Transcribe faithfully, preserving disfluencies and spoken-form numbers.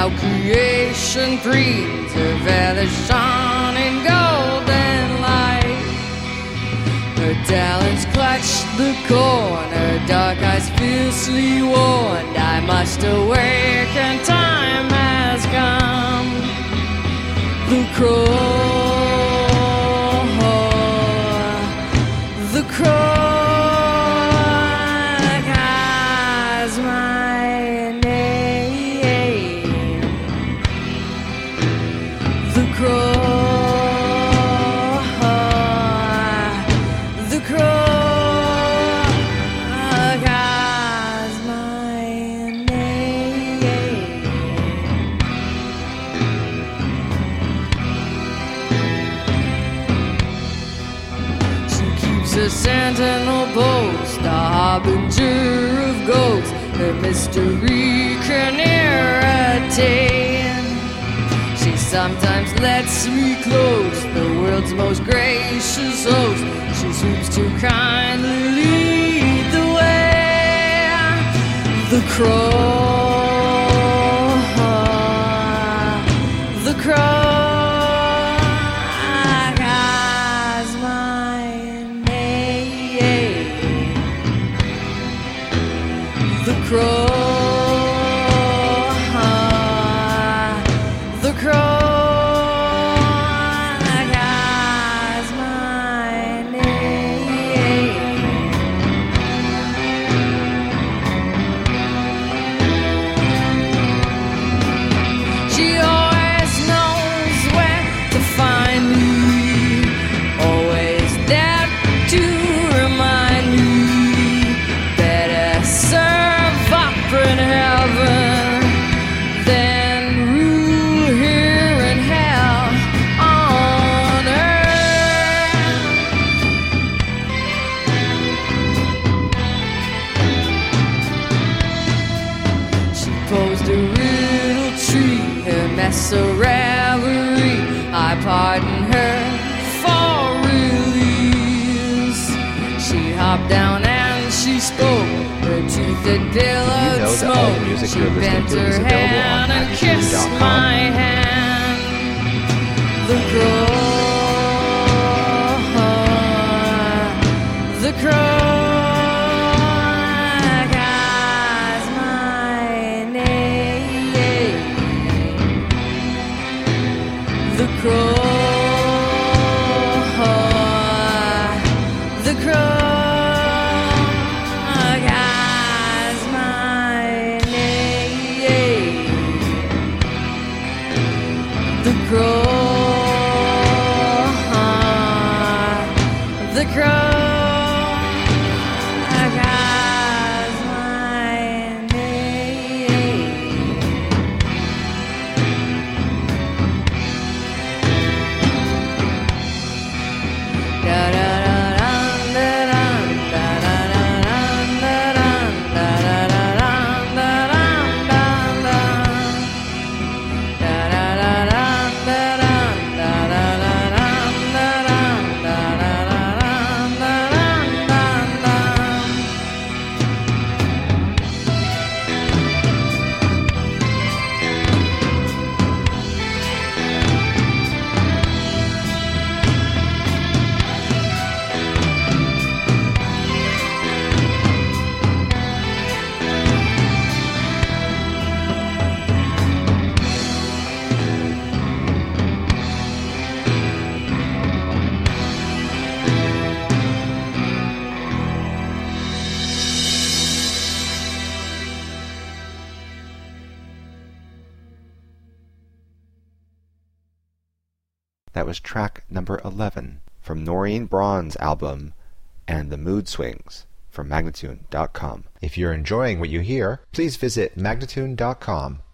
Now creation breathes her feathers shone in golden light. Her talons clutch the corn, her dark eyes fiercely warned. I must awake and time has come. The crow, the crow has my name. The crow, the crow has my name. She keeps a sentinel post, a harbinger of ghosts. Her mystery can irritate. She sometimes lets me close, the world's most gracious host. She swoops to kindly lead the way. The crow, the crow has my name. The crow, the crow has my name. She always knows where to find me, always there to remind me. Better serve up in heaven than rule here in hell on earth. She posed a riddle tree, her mess a reverie. I pardon her for release. She hopped down and she spoke, her teeth had billowed You know that all smoke. the music She you're listening bent to her is available on hand and kissed magnitude dot com. my hand. The crow, the crow has my name. The crow, the crow has my name. The crow, the crow has my name. Da da da da da da da da da da da da da That was track number eleven from Noreen Braun's album And the Mood Swings from Magnatune dot com. If you're enjoying what you hear, please visit Magnatune dot com